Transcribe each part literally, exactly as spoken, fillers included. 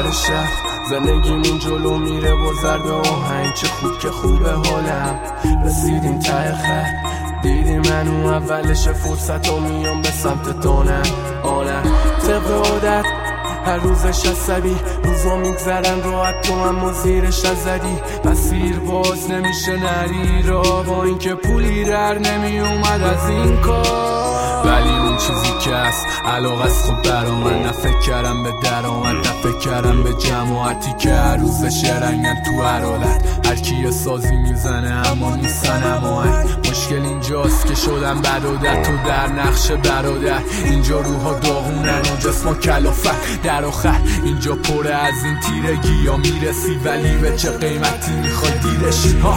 سر شهر زندگیمون جلو میره با ضرب آهنگ. چه خوب که خوبه حالم، رسیدیم ته خط. دیدی منو اولش فرصت و میام به سمت دانم آنم. طبق عادت هر روزش عصبی، روزا میگذرن راحت تو اما زیرش نزدی. مسیر باز نمیشه نری را، با اینکه پولی در نمی اومد از این کار. ولی اون چیزی که هست علاقه است خب برا من. نه فکر کردم به درآمد، نه فکر کردم به جماعتی که هر روزش رنگن تو هر حالت. هر کی یه سازی میزنه اما نیستن هماهنگ. مشکل اینجاست که شدم برادر تو در نقش برادر. اینجا روحا داغونن و جسما کلافت. در آخر اینجا پره از این تیرگی، یا میرسی ولی به چه قیمتی میخوای دیرشی ها.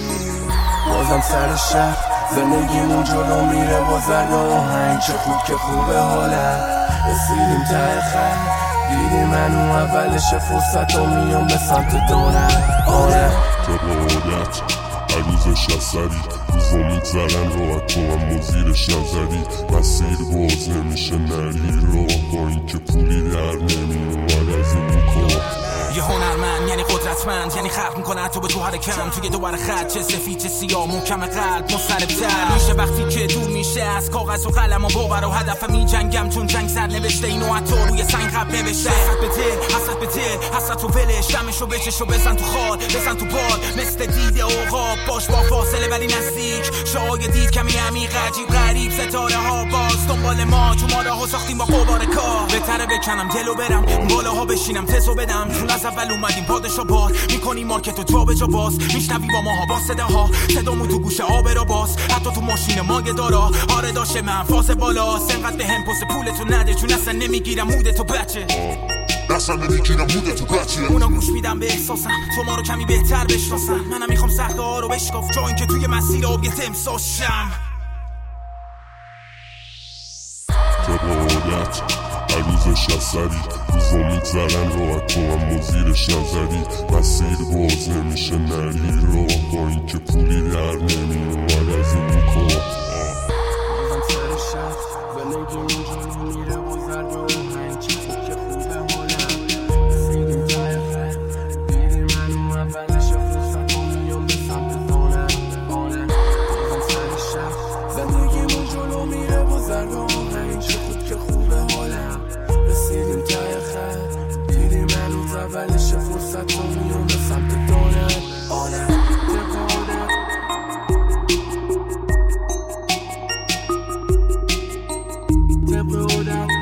بازم سر شهر زندگیمون جلو میره با ضرب آهنگ. چه خوب که خوبه حالم، رسیدیم ته خط. دیدی منو اولش فرصت و میام به سمت دانم آره. طبق عادت هر روزش عصبی، روزا میگذرن راحت تو هم زیرش نزدی. مسیر باز نمیشه نری راه، با اینکه پولی در نمیومد از این کار. یه هنرمند یعنی قدرتمند، یعنی خلق میکنه تو به تو حرکم. توی دوباره خط چه سفید چه سیاه، محکم قلب مضطرب‌تر میشه وقتی که دور میشه از کاغذ و قلم و باور و هدف. می جنگم چون جنگ سر نوشته، اینو حتی روی سنگ خط نوشته. حسرت به دل، حسرت به دل، حسرت و ولش. دمشو بچشو بزن تو خال، بزن تو بال. مثل دیده عقاب باش با فاصله ولی نزدیک. شاید دید کمی عمیق عجیب غریب. ستاره ها باز دنبال ما، تو ما راهو ساختیم با قبار کار. بهتره بکنم دلو برم بالاها بشینم تزو بدم. چون از اول اومدیم پادشا بار میکنیم مارکتو جا به جا باز. میشنوی با ماها با صداها، صدامون تو گوش آب را باز. حتی تو ماشین ماگه دارا آره داشه من فاز بالا. سنقدر به هم پس پولتو نده، چون اصلا نمیگیرم مودتو بچه. اصلا نمیگیرم مودتو بچه. اونا گوش میدم به احساسم، تو ما رو کمی بهتر بشناسم. منم میخوام سخته ها رو بشکاف، جا این که توی مسیر آب یه تمساز شم. طبق عادت هر روزش عصبی، روزا میگذرن راحت تو هم زیرش نزدی. مسیر باز نمیشه نری راه، با اینکه پولی در نمیومد از این کار. بازم سر شهر زندگیمون جلو میره با ضرب آهنگ. چه خوب که خوبه حالم، رسیدیم ته خط. دیدی منو اولش فرصت و میام به سمت دانم آره. بازم سر شهر زندگیمون جلو میره با ضرب آهنگ. چه خوب که خوبه حالم، رسیدیم ته خط. دیدی منو اولش فرصت و میام به سمت دانم آره. طبق عادت